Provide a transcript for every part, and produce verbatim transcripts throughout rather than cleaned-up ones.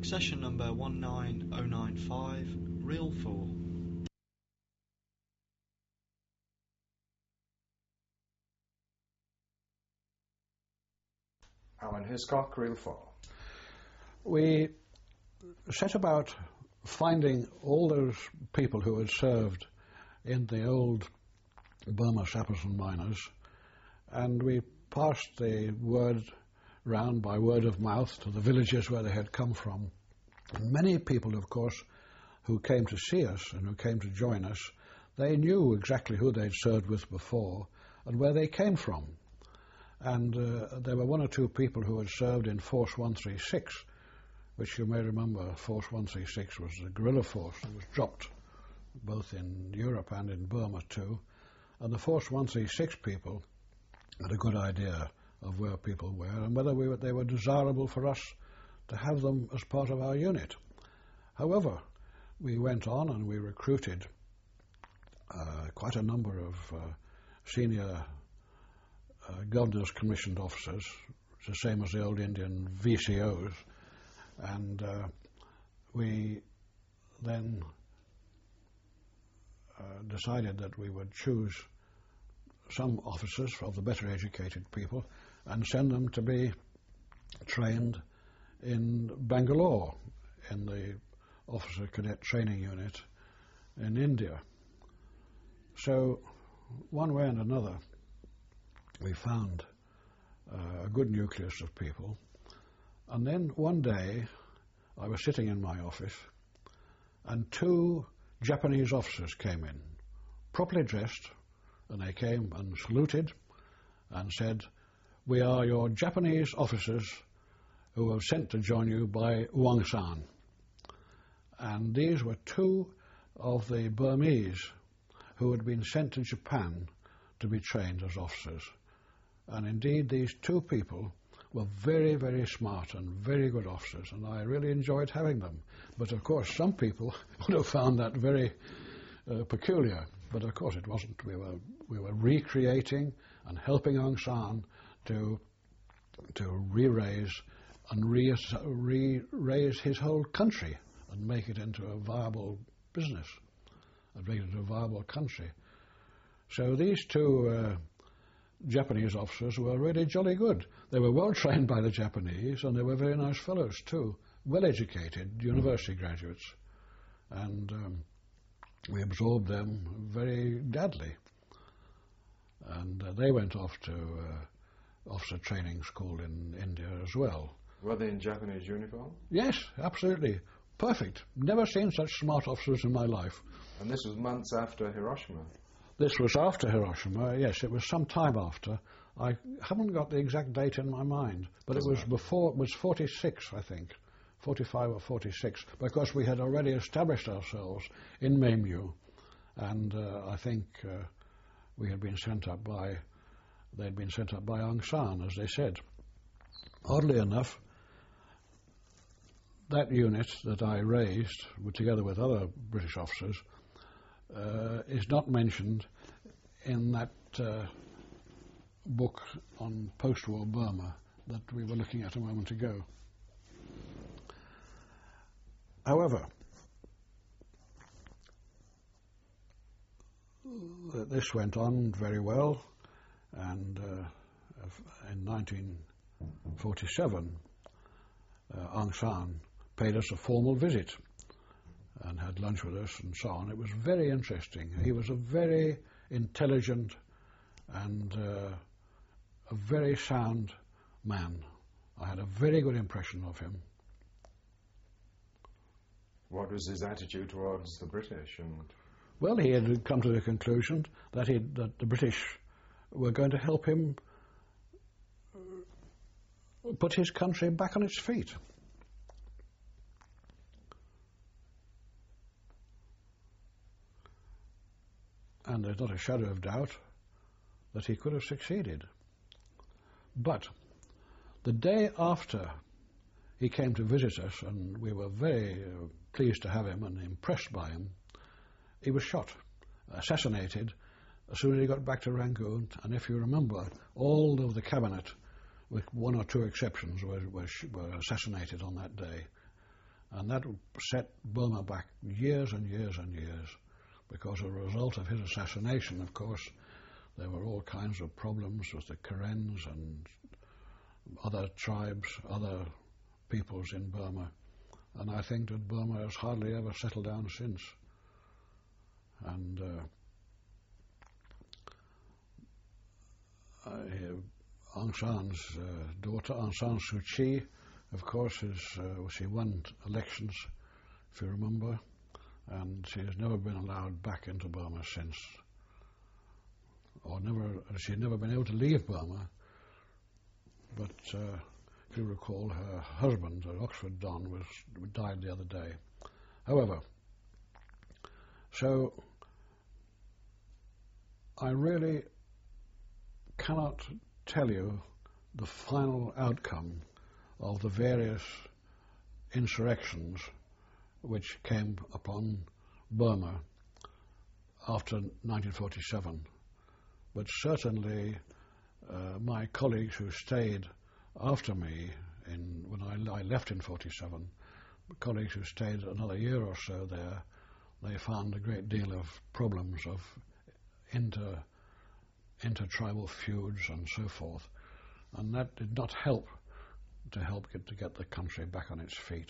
Session number one nine oh nine five, Reel four. Alan Hiscock, Reel four. We set about finding all those people who had served in the old Burma sappers and miners, and we passed the word round by word of mouth to the villages where they had come from. And many people, of course, who came to see us and who came to join us, they knew exactly who they'd served with before and where they came from. And uh, there were one or two people who had served in Force one three six, which you may remember. Force one three six was the guerrilla force that was dropped both in Europe and in Burma too. And the Force one three six people had a good idea of where people were and whether we were, they were desirable for us to have them as part of our unit. However, we went on and we recruited uh, quite a number of uh, senior uh, Governor's Commissioned Officers, the same as the old Indian V C Os, and uh, we then uh, decided that we would choose some officers of the better educated people and send them to be trained in Bangalore in the Officer Cadet Training Unit in India. So one way and another we found uh, a good nucleus of people, and then one day I was sitting in my office and two Japanese officers came in, properly dressed, and they came and saluted and said, "We are your Japanese officers who were sent to join you by Wang San." And these were two of the Burmese who had been sent to Japan to be trained as officers. And indeed these two people were very, very smart and very good officers, and I really enjoyed having them. But of course some people would have found that very uh, peculiar. But of course it wasn't. We were we were recreating and helping Aung San to to re-raise and re, re-raise his whole country and make it into a viable business, and make it into a viable country. So these two uh, Japanese officers were really jolly good. They were well trained by the Japanese, and they were very nice fellows too, well educated university graduates, and um, we absorbed them very gladly. And uh, they went off to uh, officer training school in India as well. Were they in Japanese uniform? Yes, absolutely. Perfect. Never seen such smart officers in my life. And this was months after Hiroshima? This was after Hiroshima, yes, it was some time after. I haven't got the exact date in my mind, but Doesn't it was matter. before, it was forty-six, I think. forty-five or forty-six, because we had already established ourselves in Memyu, and uh, I think uh, we had been sent up by, they'd been sent up by Aung San, as they said. Oddly enough, that unit that I raised, together with other British officers, uh, is not mentioned in that uh, book on post-war Burma that we were looking at a moment ago. However, this went on very well, and uh, in nineteen forty-seven, uh, Aung San paid us a formal visit and had lunch with us and so on. It was very interesting. He was a very intelligent and uh, a very sound man. I had a very good impression of him. What was his attitude towards the British? And well, he had come to the conclusion that, he, that the British were going to help him put his country back on its feet. And there's not a shadow of doubt that he could have succeeded. But the day after he came to visit us, and we were very uh, pleased to have him and impressed by him, he was shot, assassinated, as soon as he got back to Rangoon. And if you remember, all of the cabinet, with one or two exceptions, were, were, were assassinated on that day. And that set Burma back years and years and years, because as a result of his assassination, of course, there were all kinds of problems with the Karens and other tribes, other peoples in Burma. And I think that Burma has hardly ever settled down since. And uh, I, Aung San's uh, daughter, Aung San Suu Kyi, of course, is, uh, she won elections, if you remember, and she has never been allowed back into Burma since. Or never, she's never been able to leave Burma. But uh, if you recall, her husband, an Oxford Don, was died the other day. However, so I really cannot tell you the final outcome of the various insurrections which came upon Burma after nineteen forty-seven. But certainly uh, my colleagues who stayed after me in, when I, I left in forty-seven, colleagues who stayed another year or so there, they found a great deal of problems of inter, inter-tribal feuds and so forth. And that did not help to help get, to get the country back on its feet.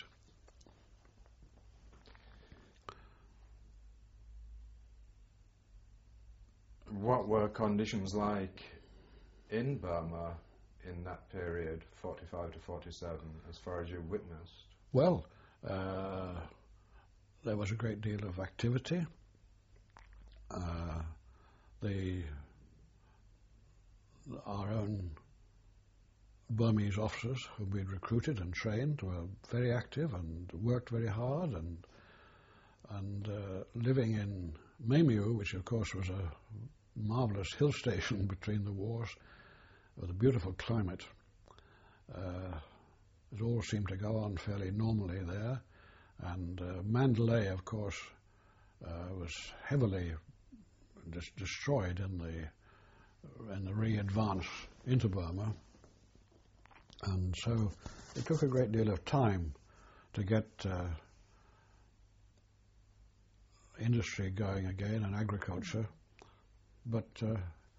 What were conditions like in Burma in that period, forty-five to forty-seven, as far as you witnessed? Well, uh, there was a great deal of activity. Uh, the our own Burmese officers who'd been recruited and trained were very active and worked very hard, and and uh, living in Memiu, which of course was a marvellous hill station between the wars, with a beautiful climate. Uh, it all seemed to go on fairly normally there, and uh, Mandalay, of course, uh, was heavily dis- destroyed in the in the re-advance into Burma, and so it took a great deal of time to get uh, industry going again and agriculture. But uh,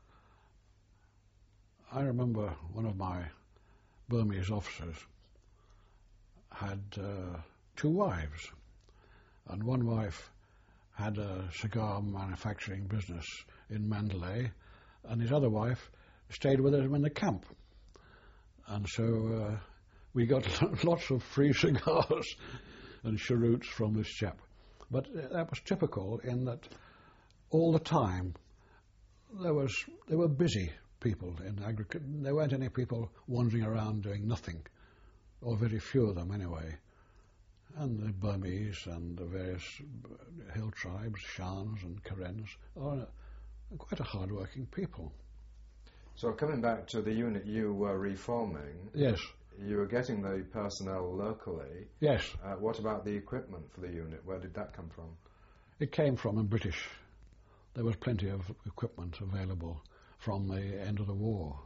I remember one of my Burmese officers had uh, two wives, and one wife had a cigar manufacturing business in Mandalay, and his other wife stayed with him in the camp. And so uh, we got lots of free cigars and cheroots from this chap. But uh, that was typical in that all the time there was there were busy people in agriculture. There weren't any people wandering around doing nothing, or very few of them anyway. And the Burmese and the various hill tribes, Shans and Karens, are quite a hard-working people. So coming back to the unit you were reforming, yes, you were getting the personnel locally. Yes. Uh, what about the equipment for the unit? Where did that come from? It came from a British. There was plenty of equipment available from the end of the war.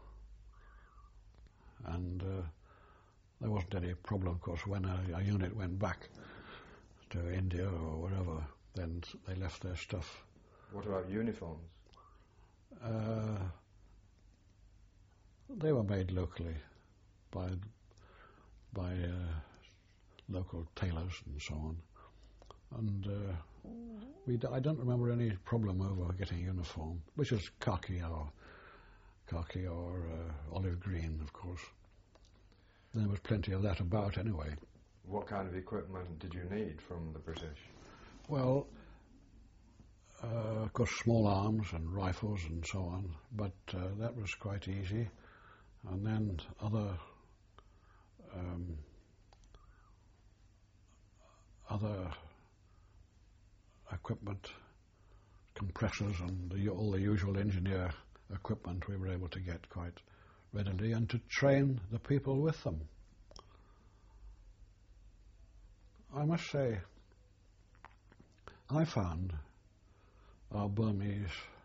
And uh, there wasn't any problem, of course, when a, a unit went back to India or wherever, then they left their stuff. What about uniforms? Uh, they were made locally by by uh, local tailors and so on. And uh, we d- I don't remember any problem over getting a uniform, which is khaki or khaki or uh, olive green, of course. There was plenty of that about anyway. What kind of equipment did you need from the British? Well, uh, of course, small arms and rifles and so on, but uh, that was quite easy. And then other um, other equipment, compressors and the, all the usual engineer equipment we were able to get quite readily, and to train the people with them. I must say, I found our Burmese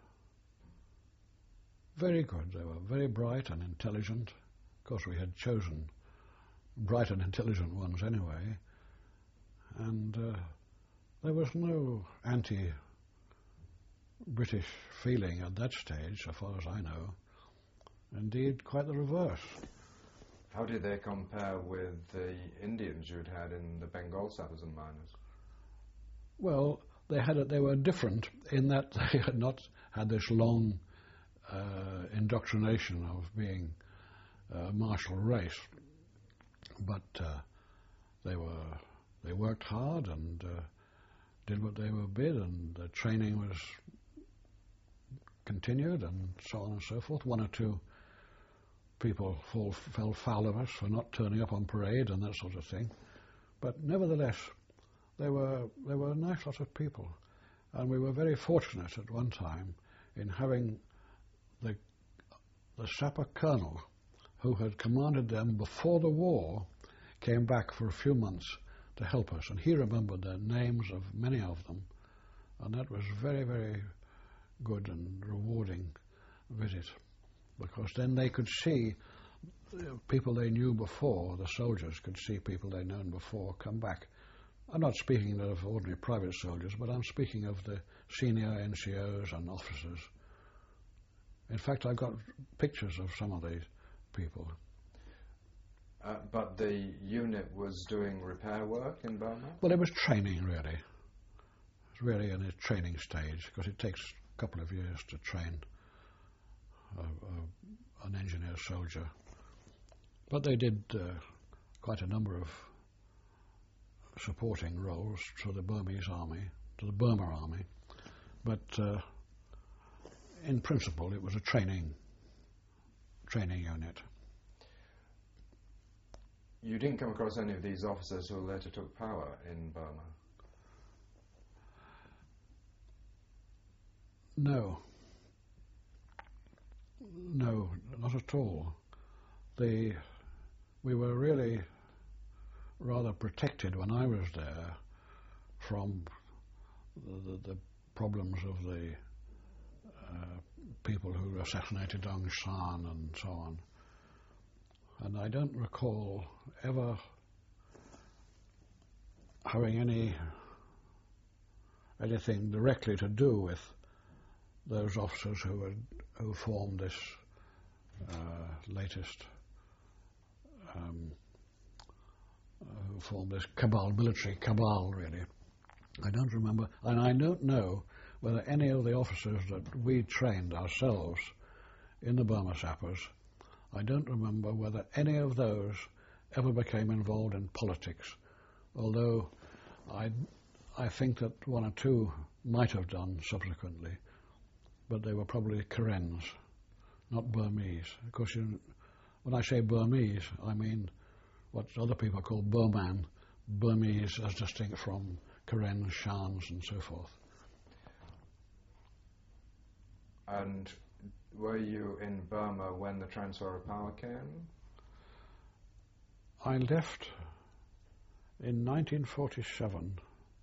very good. They were very bright and intelligent. Of course, we had chosen bright and intelligent ones anyway. and uh, there was no anti-British feeling at that stage, so far as I know. Indeed, quite the reverse. How did they compare with the Indians you'd had in the Bengal sappers and miners? Well, they had a, they were different in that they had not had this long uh, indoctrination of being a martial race, but uh, they were they worked hard and uh, did what they were bid, and the training was continued, and so on and so forth. One or two people fall, fell foul of us for not turning up on parade and that sort of thing, but nevertheless, they were they were a nice lot of people, and we were very fortunate at one time in having the the sapper colonel who had commanded them before the war came back for a few months to help us, and he remembered the names of many of them, and that was very, very good and rewarding visit, because then they could see people they knew before, the soldiers could see people they'd known before come back. I'm not speaking of ordinary private soldiers, but I'm speaking of the senior N C Os and officers. In fact, I've got pictures of some of these people. Uh, but the unit was doing repair work in Burma? Well, it was training, really. It was really in a training stage, because it takes a couple of years to train a, a, an engineer soldier. But they did uh, quite a number of supporting roles to the Burmese army, to the Burma army. But uh, in principle, it was a training training unit. You didn't come across any of these officers who later took power in Burma? No. No, not at all. The, we were really rather protected when I was there from the, the, the problems of the uh, people who assassinated Aung San and so on. And I don't recall ever having any anything directly to do with those officers who had who formed this uh, latest um, uh, who formed this cabal, military cabal, really. I don't remember, and I don't know whether any of the officers that we trained ourselves in the Burma sappers, I don't remember whether any of those ever became involved in politics, although I, I think that one or two might have done subsequently, but they were probably Karens, not Burmese. Of course, you, when I say Burmese, I mean what other people call Burman, Burmese as distinct from Karens, Shans and so forth. And were you in Burma when the transfer of power came? I left in nineteen forty-seven.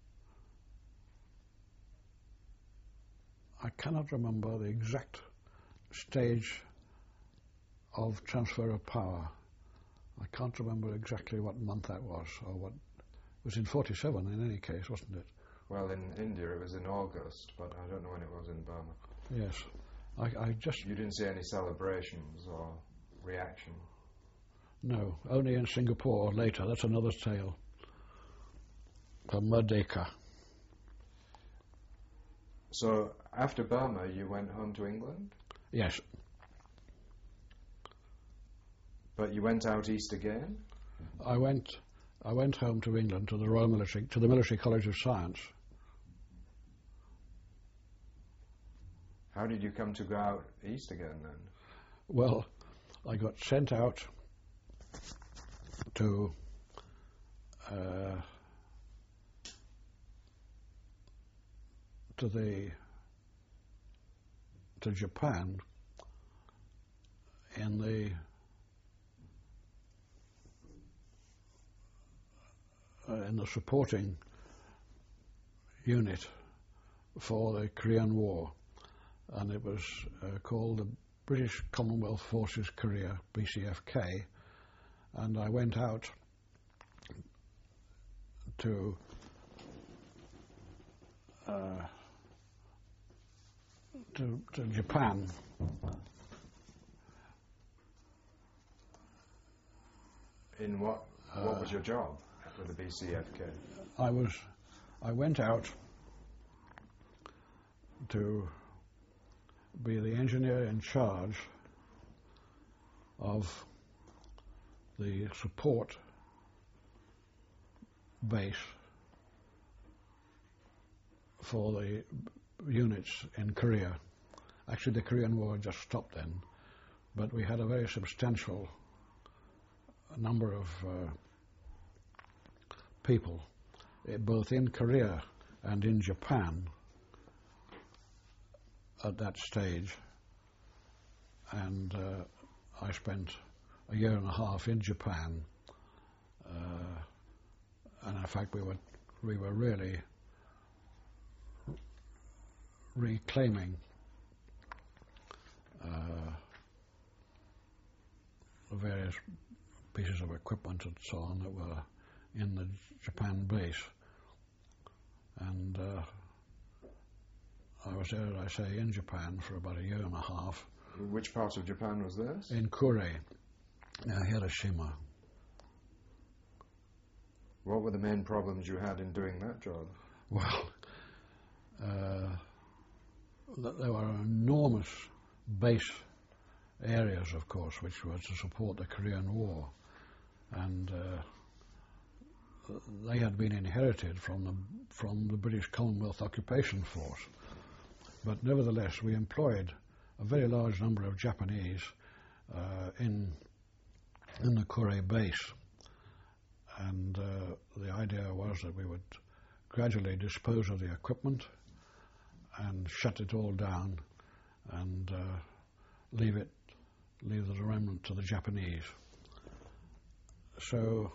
I cannot remember the exact stage of transfer of power. I can't remember exactly what month that was, or what. It was in forty-seven in any case, wasn't it? Well, in India it was in August, but I don't know when it was in Burma. Yes. I, I just... You didn't see any celebrations or reaction? No, only in Singapore later. That's another tale. From Merdeka. So, after Burma, you went home to England? Yes. But you went out east again? I went I went home to England, to the Royal Military, to the Military College of Science. How did you come to go out east again, then? Well, I got sent out to uh, to the to Japan in the uh, in the supporting unit for the Korean War, and it was uh, called the British Commonwealth Forces Korea, B C F K, and I went out to uh, to, to Japan. In what? What was your job with the B C F K? I was, I went out to be the engineer in charge of the support base for the units in Korea. Actually, the Korean War had just stopped then, but we had a very substantial number of uh, people, uh, both in Korea and in Japan at that stage. And uh, I spent a year and a half in Japan, uh, and in fact we were we were really reclaiming uh, the various pieces of equipment and so on that were in the Japan base. And uh, I was there, as I say, in Japan for about a year and a half. Which part of Japan was this? In Kure, near Hiroshima. What were the main problems you had in doing that job? Well, uh, th- there were enormous base areas, of course, which were to support the Korean War. And uh, they had been inherited from the, from the British Commonwealth Occupation Force. But nevertheless, we employed a very large number of Japanese uh, in in the Kure base, and uh, the idea was that we would gradually dispose of the equipment and shut it all down and uh, leave it, leave the remnant to the Japanese. So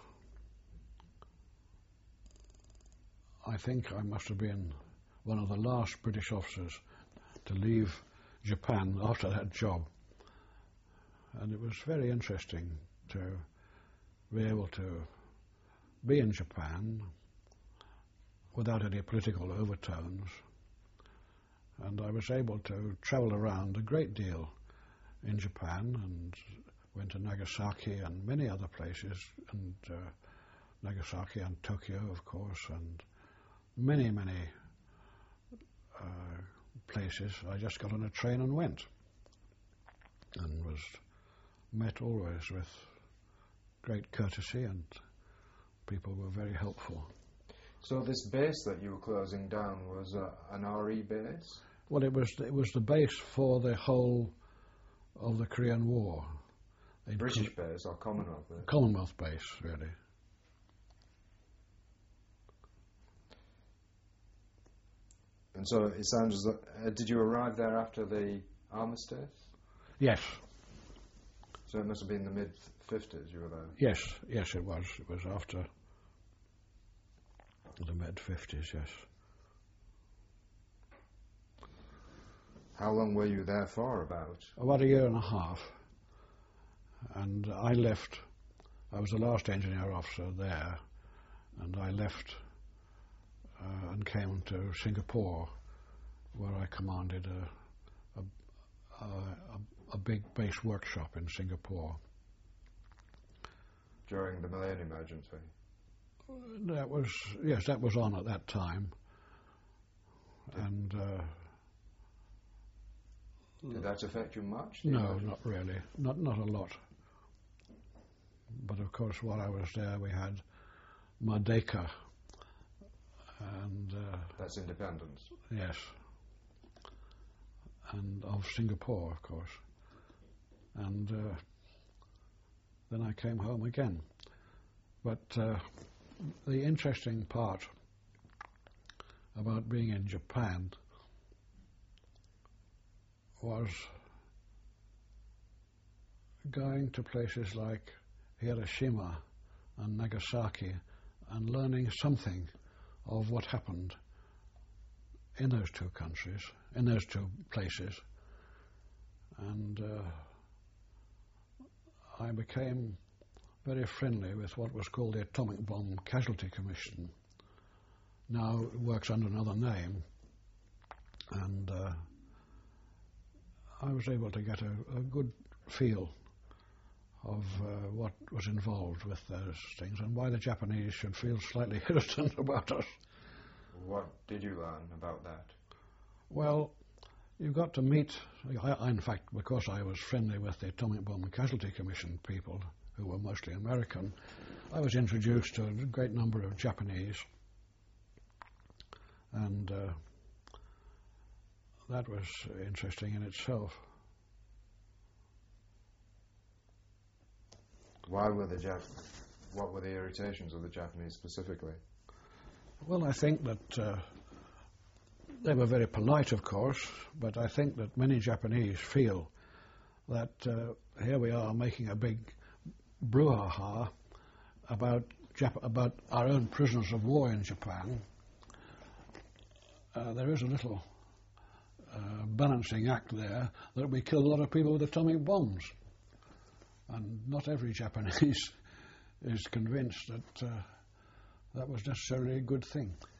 I think I must have been one of the last British officers to leave Japan after that job, and it was very interesting to be able to be in Japan without any political overtones, and I was able to travel around a great deal in Japan and went to Nagasaki and many other places, and uh, Nagasaki and Tokyo, of course, and many, many uh, places. I just got on a train and went, and was met always with great courtesy, and people were very helpful. So this base that you were closing down was uh, an R E base? Well, it was it was the base for the whole of the Korean War. They'd British co- base or Commonwealth base? Commonwealth base, really. And so it sounds as though, uh, did you arrive there after the armistice? Yes. So it must have been the mid fifties you were there? Yes, yes it was. It was after the mid fifties, yes. How long were you there for, about? About a year and a half. And I left, I was the last engineer officer there, and I left uh, and came to Singapore, where I commanded a, a, a, a big base workshop in Singapore. During the Millennium Agency? That was, yes, that was on at that time. Did, and uh, did that affect you much? No, imagine? Not really. Not not a lot. But of course, while I was there, we had Merdeka. And uh, that's independence. Yes. And of Singapore, of course. And uh, then I came home again. But uh, the interesting part about being in Japan was going to places like Hiroshima and Nagasaki and learning something of what happened in those two countries, in those two places. And uh, I became very friendly with what was called the Atomic Bomb Casualty Commission. Now it works under another name, And uh, I was able to get a, a good feel of uh, what was involved with those things and why the Japanese should feel slightly hesitant about us. What did you learn about that? Well, you got to meet, I, I, in fact, because I was friendly with the Atomic Bomb Casualty Commission people, who were mostly American, I was introduced to a great number of Japanese, and uh, that was interesting in itself. Why were the Jap- what were the irritations of the Japanese specifically? Well, I think that uh, they were very polite, of course, but I think that many Japanese feel that uh, here we are making a big brouhaha about Jap- about our own prisoners of war in Japan. Uh, there is a little uh, balancing act there that we killed a lot of people with atomic bombs. And not every Japanese is convinced that uh, that was necessarily a good thing.